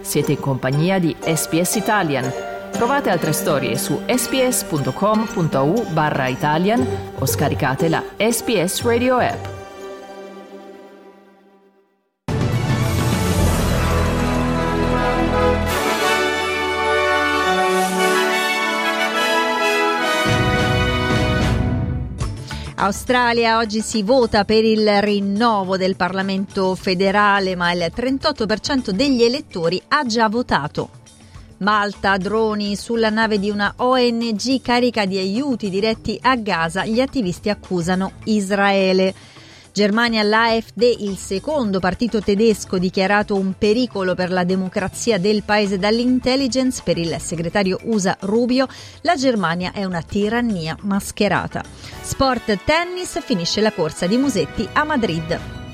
Siete in compagnia di SBS Italian. Trovate altre storie su sbs.com.au/Italian o scaricate la SBS Radio app. Australia, oggi si vota per il rinnovo del Parlamento federale, ma il 38% degli elettori ha già votato. Malta, droni sulla nave di una ONG carica di aiuti diretti a Gaza, gli attivisti accusano Israele. Germania, l'AfD, il secondo partito tedesco dichiarato un pericolo per la democrazia del paese dall'intelligence. Per il segretario USA Rubio, la Germania è una tirannia mascherata. Sport, tennis, finisce la corsa di Musetti a Madrid.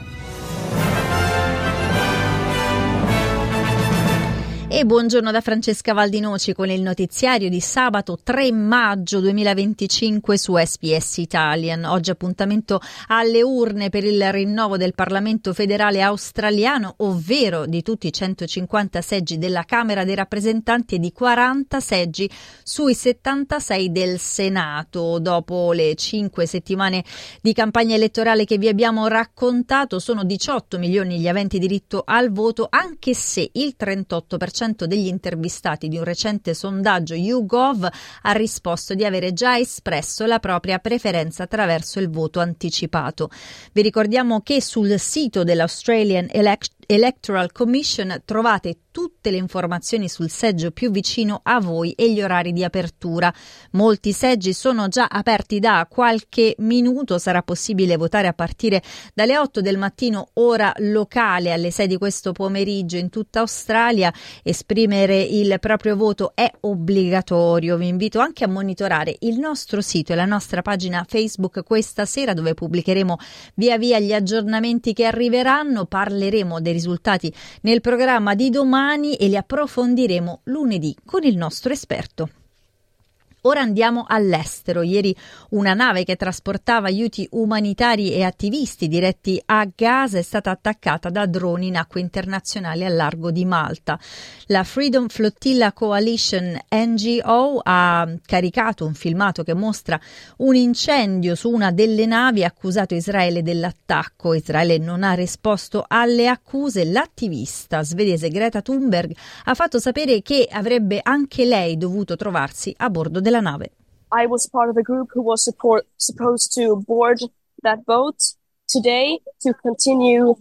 E buongiorno da Francesca Valdinoci con il notiziario di sabato 3 maggio 2025 su SBS Italian. Oggi appuntamento alle urne per il rinnovo del Parlamento federale australiano, ovvero di tutti i 150 seggi della Camera dei rappresentanti e di 40 seggi sui 76 del Senato. Dopo le 5 settimane di campagna elettorale che vi abbiamo raccontato, sono 18 milioni gli aventi diritto al voto, anche se il 38% degli intervistati di un recente sondaggio YouGov ha risposto di avere già espresso la propria preferenza attraverso il voto anticipato. Vi ricordiamo che sul sito dell'Australian Electoral Commission trovate tutte le informazioni sul seggio più vicino a voi e gli orari di apertura. Molti seggi sono già aperti da qualche minuto, sarà possibile votare a partire dalle 8 del mattino ora locale alle 6 di questo pomeriggio in tutta Australia. Esprimere il proprio voto è obbligatorio. Vi invito anche a monitorare il nostro sito e la nostra pagina Facebook questa sera, dove pubblicheremo via via gli aggiornamenti che arriveranno. Parleremo dei risultati nel programma di domani e li approfondiremo lunedì con il nostro esperto. Ora andiamo all'estero. Ieri una nave che trasportava aiuti umanitari e attivisti diretti a Gaza è stata attaccata da droni in acque internazionali al largo di Malta. La Freedom Flotilla Coalition NGO ha caricato un filmato che mostra un incendio su una delle navi e ha accusato Israele dell'attacco. Israele non ha risposto alle accuse. L'attivista svedese Greta Thunberg ha fatto sapere che avrebbe anche lei dovuto trovarsi a bordo della nave. I was part of a group who was supposed to board that boat today to continue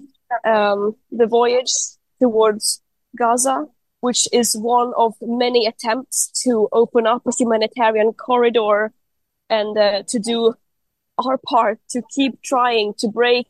the voyage towards Gaza, which is one of many attempts to open up a humanitarian corridor and to do our part to keep trying to break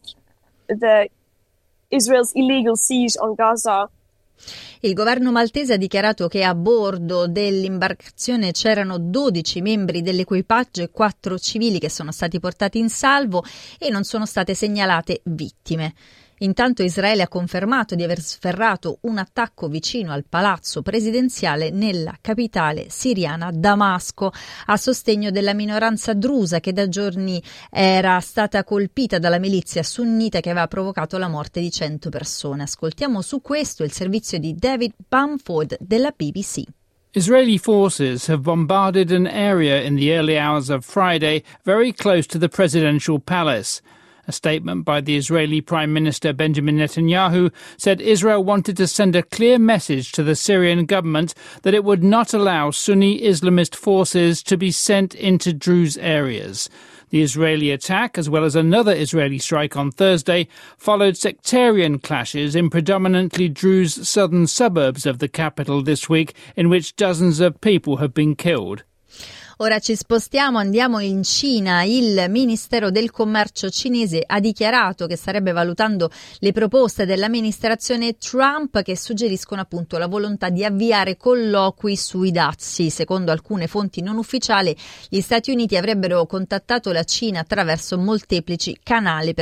Israel's illegal siege on Gaza. Il governo maltese ha dichiarato che a bordo dell'imbarcazione c'erano 12 membri dell'equipaggio e 4 civili che sono stati portati in salvo e non sono state segnalate vittime. Intanto Israele ha confermato di aver sferrato un attacco vicino al palazzo presidenziale nella capitale siriana Damasco, a sostegno della minoranza drusa che da giorni era stata colpita dalla milizia sunnita che aveva provocato la morte di 100 persone. Ascoltiamo su questo il servizio di David Bamford della BBC. Israeli forces have bombarded an area in the early hours of Friday very close to the presidential palace. A statement by the Israeli Prime Minister Benjamin Netanyahu said Israel wanted to send a clear message to the Syrian government that it would not allow Sunni Islamist forces to be sent into Druze areas. The Israeli attack, as well as another Israeli strike on Thursday, followed sectarian clashes in predominantly Druze southern suburbs of the capital this week, in which dozens of people have been killed. Ora ci spostiamo, andiamo in Cina. Il Ministero del Commercio cinese ha dichiarato che starebbe valutando le proposte dell'amministrazione Trump che suggeriscono appunto la volontà di avviare colloqui sui dazi. Secondo alcune fonti non ufficiali, gli Stati Uniti avrebbero contattato la Cina attraverso molteplici canali per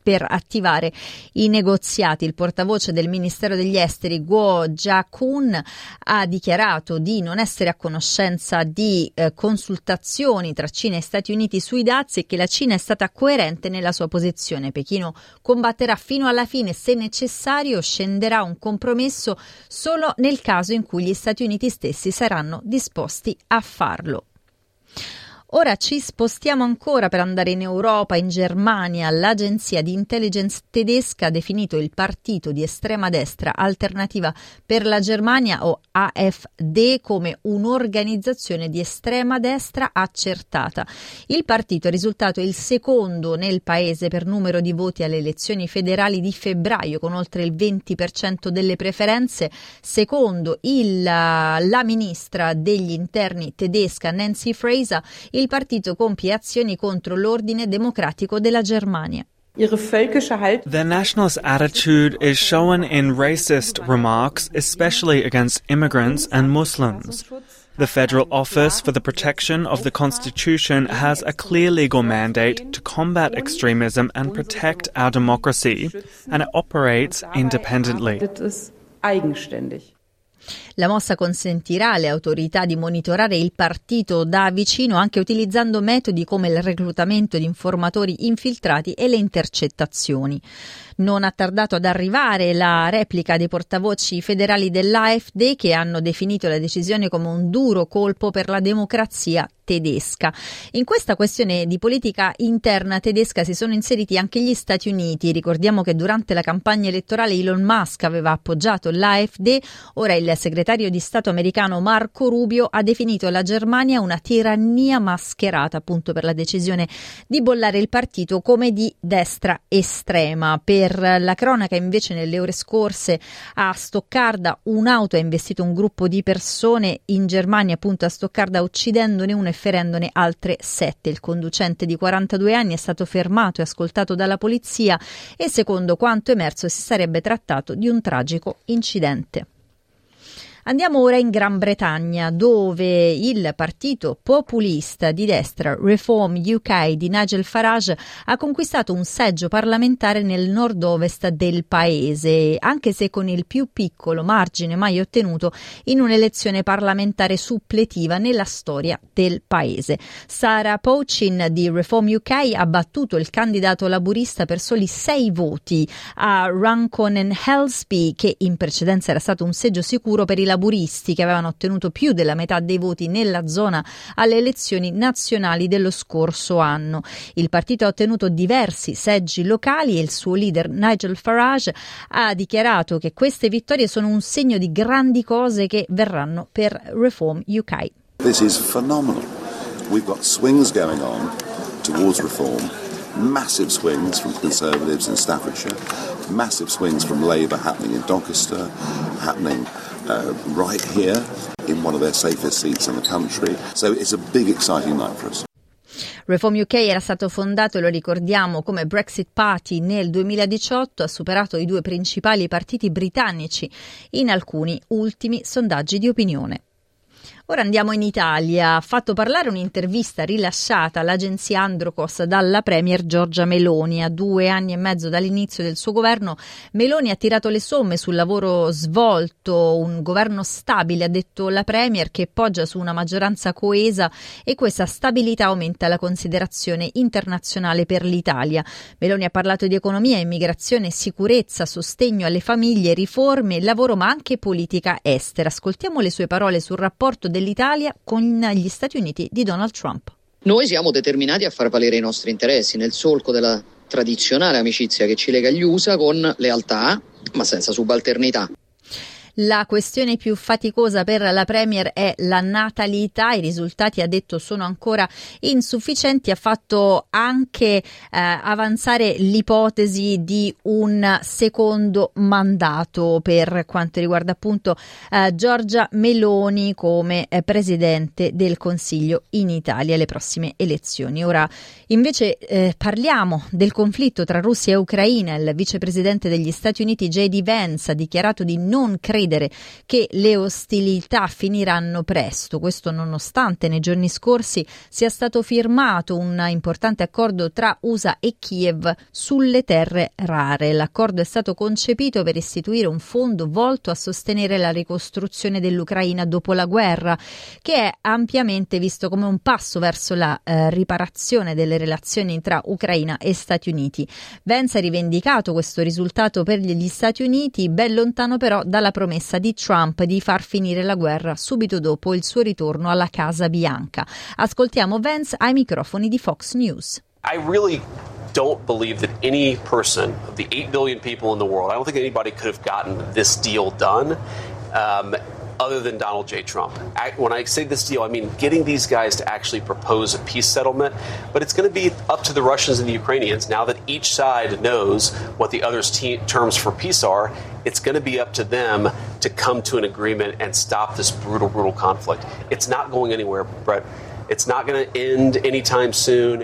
per attivare i negoziati. Il portavoce del Ministero degli Esteri Guo Jiakun ha dichiarato di non essere a conoscenza di consultazioni tra Cina e Stati Uniti sui dazi e che la Cina è stata coerente nella sua posizione. Pechino combatterà fino alla fine, se necessario scenderà a un compromesso solo nel caso in cui gli Stati Uniti stessi saranno disposti a farlo. Ora ci spostiamo ancora per andare in Europa, in Germania. L'agenzia di intelligence tedesca ha definito il partito di estrema destra Alternativa per la Germania, o AfD, come un'organizzazione di estrema destra accertata. Il partito è risultato il secondo nel paese per numero di voti alle elezioni federali di febbraio, con oltre il 20% delle preferenze. Secondo la ministra degli interni tedesca Nancy Faeser, il partito compie azioni contro l'ordine democratico della Germania. Their nationalist attitude is shown in racist remarks, especially against immigrants and Muslims. The Federal Office for the Protection of the Constitution has a clear legal mandate to combat extremism and protect our democracy, and it operates independently. La mossa consentirà alle autorità di monitorare il partito da vicino, anche utilizzando metodi come il reclutamento di informatori infiltrati e le intercettazioni. Non ha tardato ad arrivare la replica dei portavoci federali dell'AfD, che hanno definito la decisione come un duro colpo per la democrazia tedesca. In questa questione di politica interna tedesca si sono inseriti anche gli Stati Uniti. Ricordiamo che durante la campagna elettorale Elon Musk aveva appoggiato l'AfD. Ora il segretario di Stato americano Marco Rubio ha definito la Germania una tirannia mascherata, appunto per la decisione di bollare il partito come di destra estrema. Per la cronaca, invece, nelle ore scorse a Stoccarda un'auto ha investito un gruppo di persone in Germania, appunto a Stoccarda, uccidendone uno e ferendone altre 7. Il conducente di 42 anni è stato fermato e ascoltato dalla polizia e, secondo quanto emerso, si sarebbe trattato di un tragico incidente. Andiamo ora in Gran Bretagna, dove il partito populista di destra Reform UK di Nigel Farage ha conquistato un seggio parlamentare nel nord-ovest del paese, anche se con il più piccolo margine mai ottenuto in un'elezione parlamentare suppletiva nella storia del paese. Sarah Pouchin di Reform UK ha battuto il candidato laburista per soli 6 voti a Runcorn and Helsby, che in precedenza era stato un seggio sicuro per i laburisti, che avevano ottenuto più della metà dei voti nella zona alle elezioni nazionali dello scorso anno. Il partito ha ottenuto diversi seggi locali e il suo leader Nigel Farage ha dichiarato che queste vittorie sono un segno di grandi cose che verranno per Reform UK. This is phenomenal. We've got swings going on towards reform. Massive swings from Conservatives in Staffordshire, massive swings from Labour happening in Doncaster, happening right here in one of their safest seats in the country. So it's a big exciting night for us. Reform UK era stato fondato, lo ricordiamo, come Brexit Party nel 2018, ha superato i 2 principali partiti britannici in alcuni ultimi sondaggi di opinione. Ora andiamo in Italia. Ha fatto parlare un'intervista rilasciata all'agenzia Androcos dalla premier Giorgia Meloni. A 2 anni e mezzo dall'inizio del suo governo, Meloni ha tirato le somme sul lavoro svolto, un governo stabile, ha detto la premier, che poggia su una maggioranza coesa, e questa stabilità aumenta la considerazione internazionale per l'Italia. Meloni ha parlato di economia, immigrazione, sicurezza, sostegno alle famiglie, riforme, lavoro, ma anche politica estera. Ascoltiamo le sue parole sul rapporto dell'Italia con gli Stati Uniti di Donald Trump. Noi siamo determinati a far valere i nostri interessi nel solco della tradizionale amicizia che ci lega agli USA, con lealtà ma senza subalternità. La questione più faticosa per la premier è la natalità. I risultati, ha detto, sono ancora insufficienti. Ha fatto anche avanzare l'ipotesi di un secondo mandato per quanto riguarda appunto Giorgia Meloni come presidente del Consiglio in Italia alle prossime elezioni. Ora invece parliamo del conflitto tra Russia e Ucraina. Il vicepresidente degli Stati Uniti J.D. Vance ha dichiarato di non credere condividere che le ostilità finiranno presto, questo nonostante nei giorni scorsi sia stato firmato un importante accordo tra USA e Kiev sulle terre rare. L'accordo è stato concepito per istituire un fondo volto a sostenere la ricostruzione dell'Ucraina dopo la guerra, che è ampiamente visto come un passo verso la riparazione delle relazioni tra Ucraina e Stati Uniti. Vance ha rivendicato questo risultato per gli Stati Uniti, ben lontano però dalla promessa di Trump di far finire la guerra subito dopo il suo ritorno alla Casa Bianca. Ascoltiamo Vance ai microfoni di Fox News. I really don't believe that any person of the 8 billion people in the world, I don't think anybody could have gotten this deal done other than Donald J. Trump. When I say this deal, I mean getting these guys to actually propose a peace settlement, but it's going to be up to the Russians and the Ukrainians. Now that each side knows what the other's terms for peace are, it's going to be up to them to come to an agreement and stop this brutal conflict. It's not going anywhere, Brett. It's not going to end anytime soon.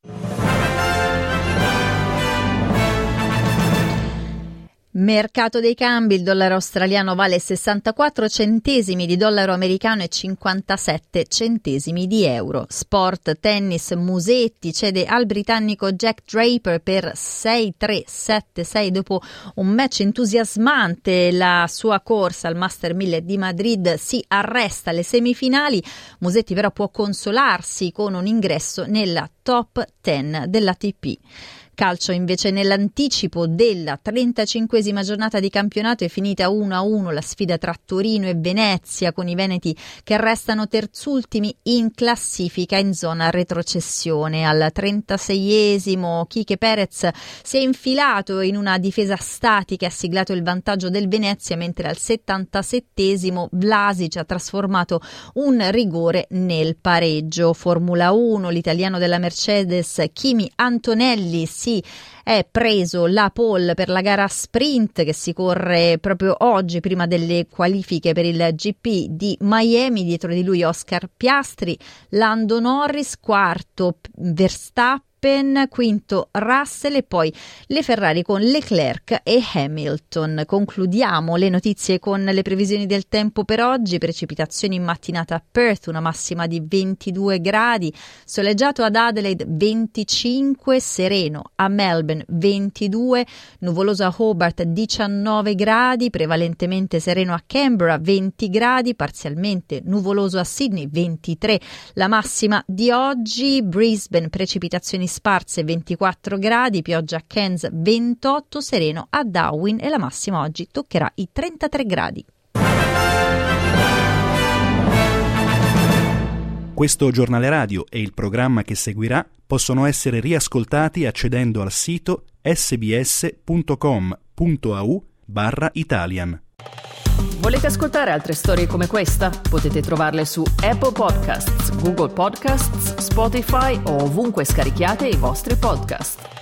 Mercato dei cambi, il dollaro australiano vale 64 centesimi di dollaro americano e 57 centesimi di euro. Sport, tennis, Musetti cede al britannico Jack Draper per 6-3, 7-6 dopo un match entusiasmante. La sua corsa al Master 1000 di Madrid si arresta alle semifinali. Musetti però può consolarsi con un ingresso nella top 10 dell'ATP. Calcio invece, nell'anticipo della 35esima giornata di campionato è finita 1-1 la sfida tra Torino e Venezia, con i veneti che restano terzultimi in classifica in zona retrocessione. Al 36esimo Quique Perez si è infilato in una difesa statica e ha siglato il vantaggio del Venezia, mentre al 77esimo Vlasic ha trasformato un rigore nel pareggio. Formula 1, l'italiano della Mercedes Kimi Antonelli è preso la pole per la gara sprint che si corre proprio oggi prima delle qualifiche per il GP di Miami. Dietro di lui Oscar Piastri, Lando Norris, quarto Verstappen, quinto Russell e poi le Ferrari con Leclerc e Hamilton. Concludiamo le notizie con le previsioni del tempo per oggi. Precipitazioni in mattinata a Perth, una massima di 22 gradi, soleggiato ad Adelaide 25, sereno a Melbourne 22, nuvoloso a Hobart 19 gradi, prevalentemente sereno a Canberra 20 gradi, parzialmente nuvoloso a Sydney 23 la massima di oggi. Brisbane precipitazioni sparse 24 gradi, pioggia a Cairns 28, sereno a Darwin e la massima oggi toccherà i 33 gradi. Questo giornale radio e il programma che seguirà possono essere riascoltati accedendo al sito sbs.com.au/Italian. Volete ascoltare altre storie come questa? Potete trovarle su Apple Podcasts, Google Podcasts, Spotify o ovunque scarichiate i vostri podcast.